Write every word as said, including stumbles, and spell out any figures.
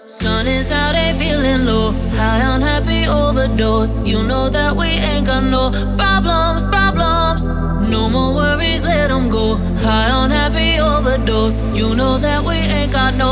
Sun is out, ain't feeling low. High on happy overdose. You know that we ain't got no problems, problems. No more worries, let them go. High on happy overdose. You know that we ain't got no